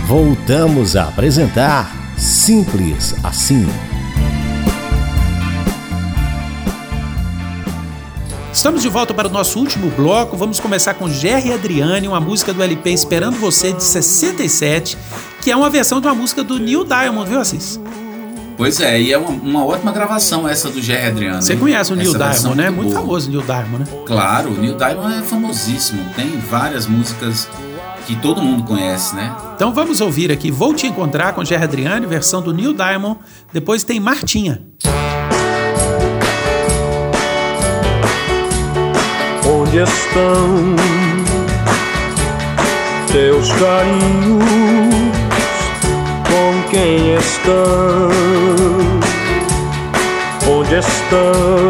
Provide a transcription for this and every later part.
Voltamos a apresentar Simples Assim. Estamos de volta para o nosso último bloco. Vamos começar com Gerry e Adriane, uma música do LP Esperando Você, de 67, que é uma versão de uma música do Neil Diamond, viu, Assis? Pois é, e é uma ótima gravação essa do Gerry e Adriane. Você conhece o Neil Diamond, né? Muito famoso o Neil Diamond, né? Claro, o Neil Diamond é famosíssimo. Tem várias músicas que todo mundo conhece, né? Então vamos ouvir aqui Vou Te Encontrar com Gerry e Adriane, versão do Neil Diamond. Depois tem Martinha. Onde estão teus carinhos? Com quem estão? Onde estão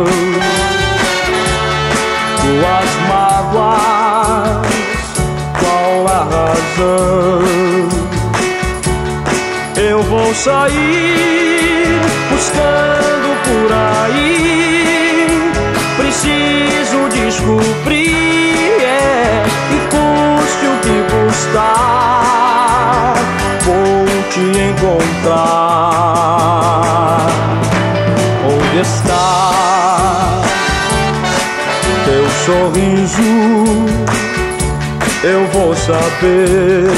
tuas mágoas? Qual a razão? Eu vou sair buscando por aí, preciso descobrir, e custe o que custar, vou te encontrar. Onde está teu sorriso? Eu vou saber.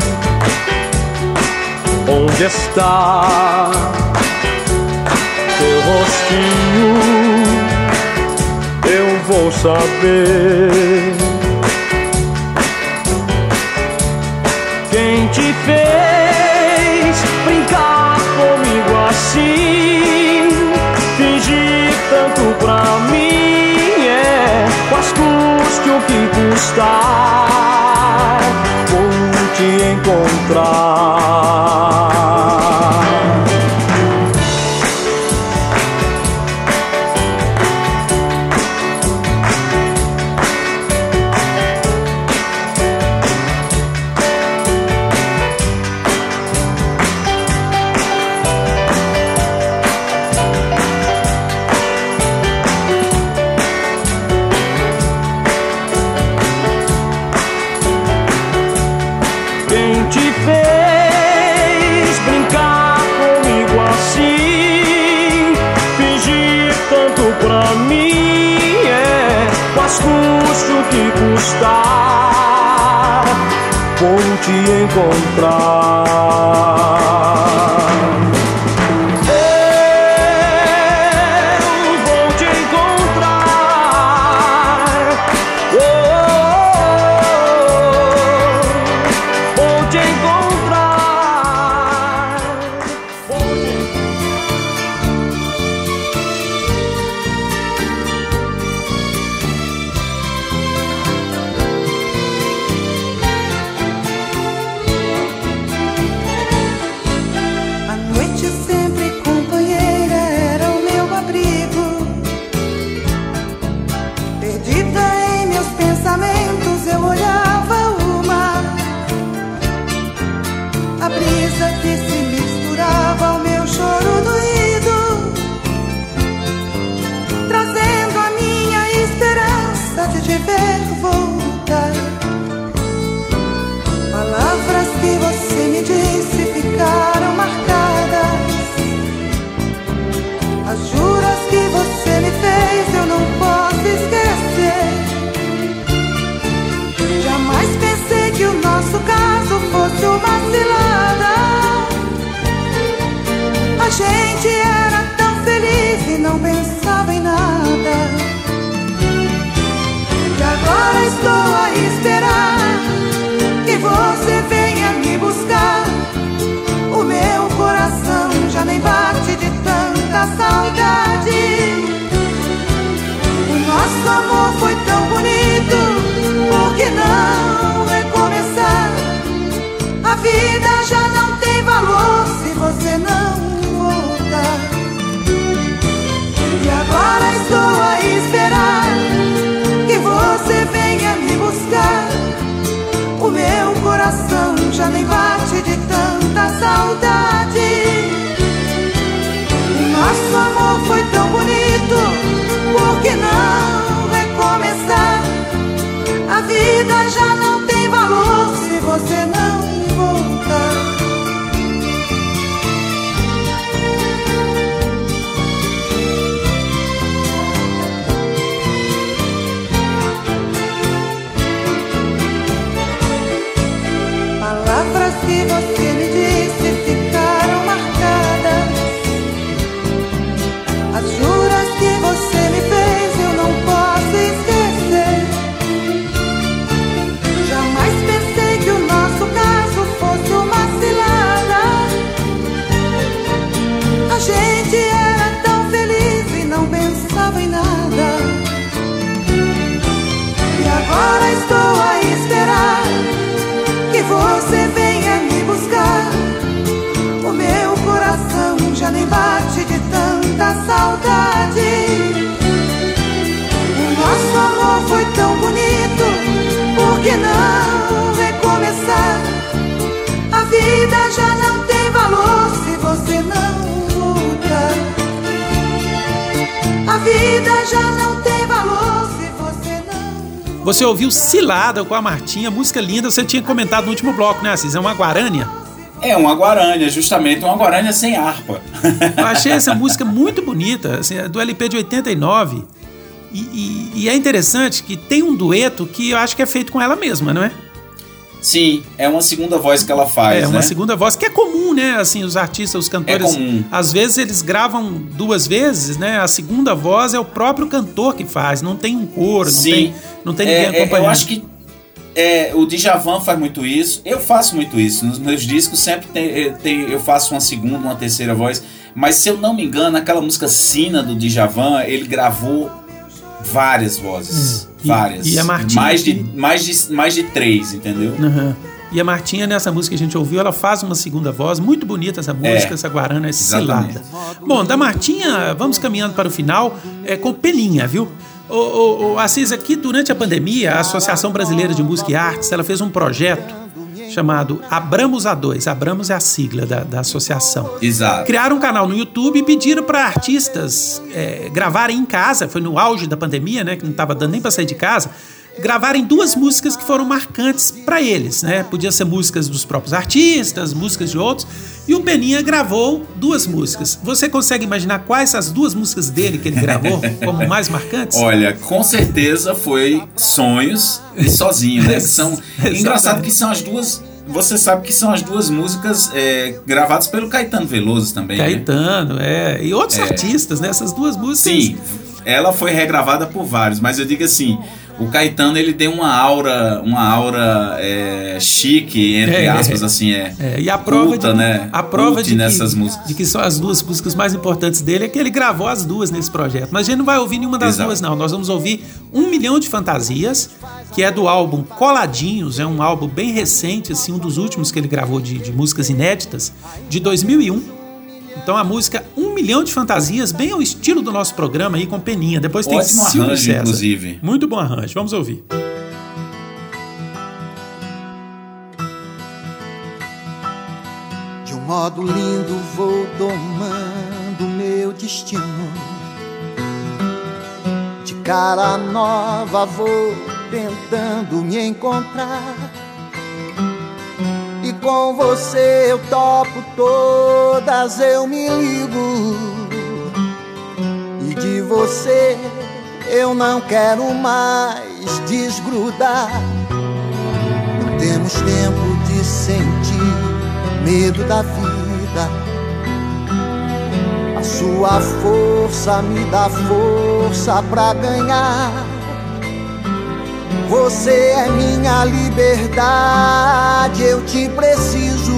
Onde está teu rostinho? Eu vou saber. Quem te fez brincar comigo assim, fingir tanto pra mim, mas custe o que custar, vou te encontrar. Custe o que custar, vou te encontrar. Eu vou te encontrar. Vou te encontrar. Vou te eu olhava o mar, a brisa que se misturava ao meu choro doído, trazendo a minha esperança de te ver voltar. Palavras que você me disse ficaram marcadas, as juras que você me fez eu não posso esquecer. Jamais pensei que o nosso caso fosse uma cilada. A gente era tão feliz e não pensava em nada. E agora estou a esperar que você venha me buscar. você venha me buscar. O meu coração já nem bate de tanta saudade. O nosso amor foi tão bonito, por que não recomeçar? A vida já não tem valor se você não luta. A vida já não tem valor se você não... Você ouviu Cilada com a Martinha, música linda, você tinha comentado no último bloco, né, Assis? É uma guarânia? É uma guarânia, justamente, uma guarânia sem harpa. Eu achei essa música muito bonita, assim, do LP de 89, e é interessante que tem um dueto que eu acho que é feito com ela mesma, não é? Sim, é uma segunda voz que ela faz, uma né? segunda voz, que é comum, né? Assim, os artistas, os cantores, às vezes eles gravam 2 vezes, né? A segunda voz é o próprio cantor que faz, não tem um coro, não tem ninguém acompanhando. Eu acho que o Djavan faz muito isso, eu faço muito isso. Nos meus discos sempre eu faço uma segunda, uma terceira voz, mas se eu não me engano, aquela música Sina do Djavan, ele gravou várias vozes, várias. E a Martinha mais de 3, entendeu? Uhum. E a Martinha, nessa música que a gente ouviu, ela faz uma segunda voz, muito bonita essa música, essa guarana é Cilada. Bom, da Martinha, vamos caminhando para o final, com Peninha, viu? Assis, aqui durante a pandemia, a Associação Brasileira de Música e Artes, ela fez um projeto chamado Abramos A2. Abramos é a sigla da associação. Exato. Criaram um canal no YouTube e pediram para artistas gravarem em casa, foi no auge da pandemia, né, que não estava dando nem para sair de casa, gravarem 2 músicas que foram marcantes para eles, né? Podia ser músicas dos próprios artistas, músicas de outros, e o Peninha gravou 2 músicas. Você consegue imaginar quais as 2 músicas dele que ele gravou como mais marcantes? Olha, com certeza foi Sonhos e Sozinho, né? Que são engraçado que são as 2. Você sabe que são as 2 músicas gravadas pelo Caetano Veloso também. Caetano, né? E outros artistas, né? Essas 2 músicas. Sim, ela foi regravada por vários, mas eu digo assim, o Caetano, ele tem uma aura chique, entre aspas, assim, e a prova culta, né? A prova nessas músicas. de que são as 2 músicas mais importantes dele é que ele gravou as 2 nesse projeto. Mas a gente não vai ouvir nenhuma das 2, não. Nós vamos ouvir 1 Milhão de Fantasias, que é do álbum Coladinhos, é um álbum bem recente, assim, um dos últimos que ele gravou de músicas inéditas, de 2001. Então a música 1 Milhão de Fantasias, bem ao estilo do nosso programa aí com Peninha. Depois tem Silvio arranjo, César. Inclusive. Muito bom arranjo, vamos ouvir. De um modo lindo vou domando meu destino, de cara nova vou tentando me encontrar. E com você eu topo todas, eu me ligo. E de você eu não quero mais desgrudar. Não temos tempo de sentir medo da vida. A sua força me dá força pra ganhar. Você é minha liberdade, eu te preciso.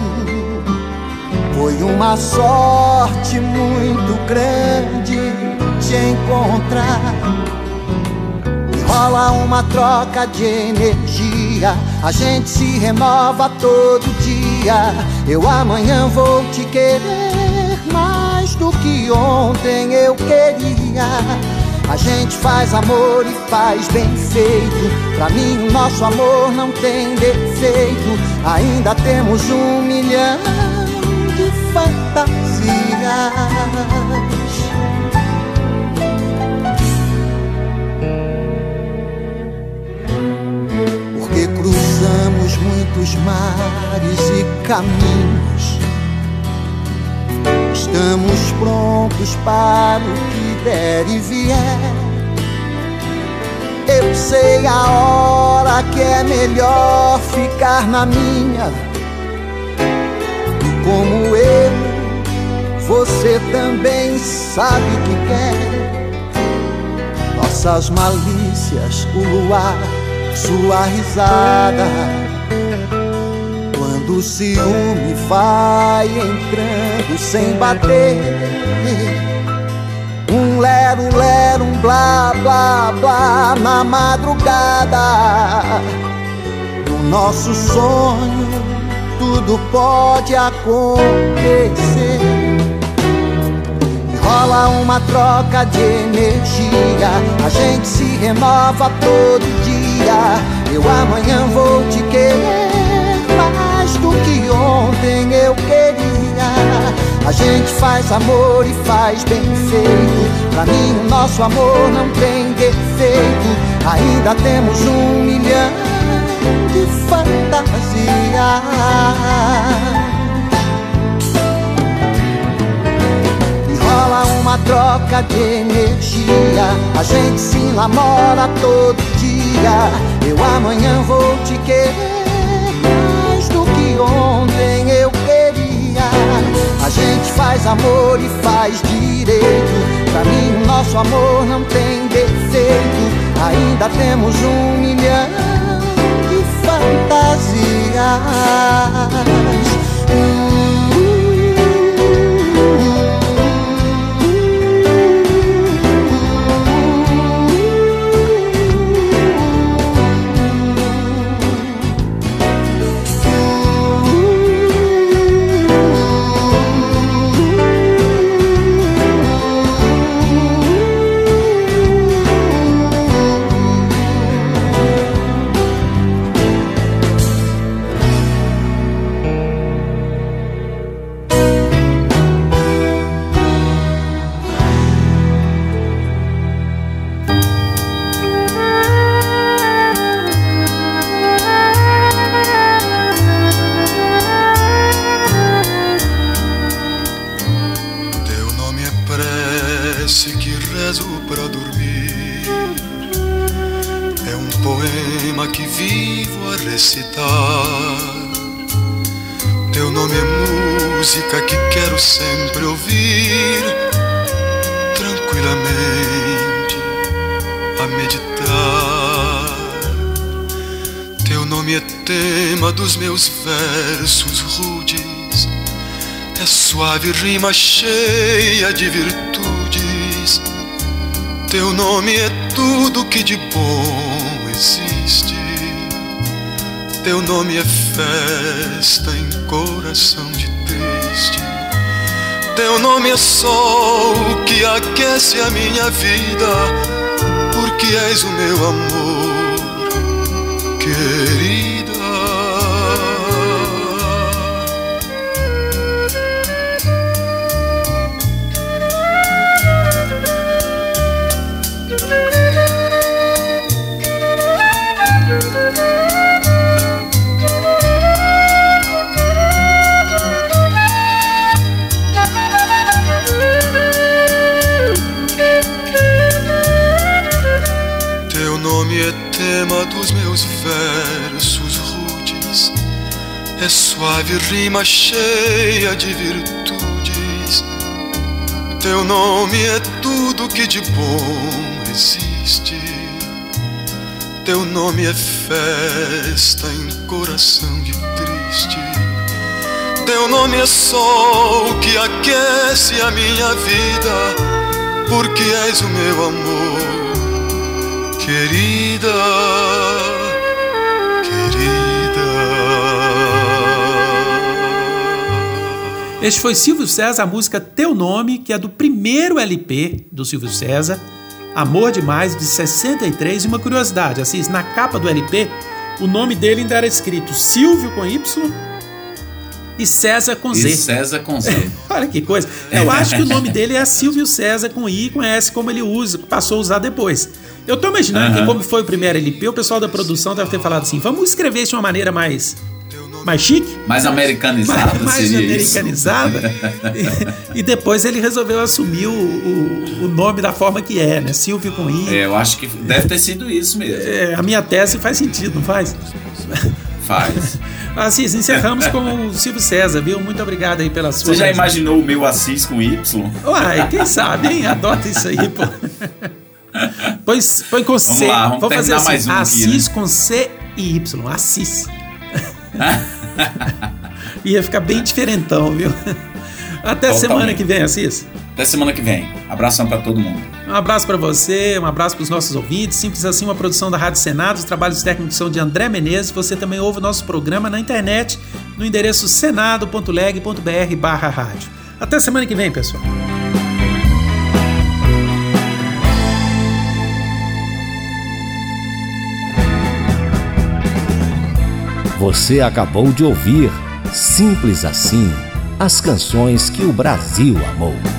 Foi uma sorte muito grande te encontrar. E rola uma troca de energia, a gente se renova todo dia. Eu amanhã vou te querer mais do que ontem eu queria. A gente faz amor e faz bem feito. Pra mim o nosso amor não tem defeito. Ainda temos 1 milhão de fantasias. Porque cruzamos muitos mares e caminhos. Estamos prontos para o que der e vier. Eu sei a hora que é melhor ficar na minha. E como eu, você também sabe o que quer. Nossas malícias, o luar, sua risada. Quando o ciúme vai entrando sem bater, um lero, lero, um blá, blá, blá na madrugada. No no nosso sonho tudo pode acontecer. Rola uma troca de energia, a gente se renova todo dia. Eu amanhã vou te querer mais do que ontem eu queria. A gente faz amor e faz bem feito. Pra mim o nosso amor não tem defeito. Ainda temos 1 milhão de fantasias. Rola uma troca de energia, a gente se namora todo dia. Eu amanhã vou te querer mais do que ontem eu queria. A gente faz amor e faz direito. Pra mim o nosso amor não tem defeito. Ainda temos 1 milhão de fantasias. Teu nome é música que quero sempre ouvir, tranquilamente a meditar. Teu nome é tema dos meus versos rudes, é suave rima cheia de virtudes. Teu nome é tudo que de bom existe. Teu nome é festa em coração de triste. Teu nome é sol que aquece a minha vida, porque és o meu amor, querida. Tema dos meus versos rudes, é suave rima cheia de virtudes. Teu nome é tudo que de bom existe. Teu nome é festa em coração de triste. Teu nome é sol que aquece a minha vida, porque és o meu amor, querida, querida. Este foi Silvio César, a música Teu Nome, que é do primeiro LP do Silvio César, Amor Demais, de 63. E uma curiosidade, Assis, na capa do LP, o nome dele ainda era escrito Silvio com Y e César com Z. E César com Z. Olha que coisa. Eu acho que o nome dele é Silvio César com I e com S, como ele usa, passou a usar depois. Eu tô imaginando que, como foi o primeiro LP, o pessoal da produção deve ter falado assim: vamos escrever isso de uma maneira mais chique, mais americanizada, mais americanizada. E depois ele resolveu assumir o nome da forma que é, né? Silvio com I. Eu acho que deve ter sido isso mesmo. A minha tese faz sentido, não faz? Faz. Assis, encerramos com o Silvio César, viu? Muito obrigado aí pela sua... Você já imaginou o meu Assis com Y? Uai, quem sabe, hein? Adota isso aí, pô. Põe com C. Vamos fazer assim, mais um Assis aqui, né? com C e Y. Assis. Ia ficar bem diferentão, viu? Até semana que vem, Assis. Até semana que vem. Abração pra todo mundo. Um abraço para você, um abraço para os nossos ouvintes. Simples Assim, uma produção da Rádio Senado. Os trabalhos técnicos são de André Menezes. Você também ouve o nosso programa na internet no endereço senado.leg.br/rádio. Até semana que vem, pessoal. Você acabou de ouvir Simples Assim, as canções que o Brasil amou.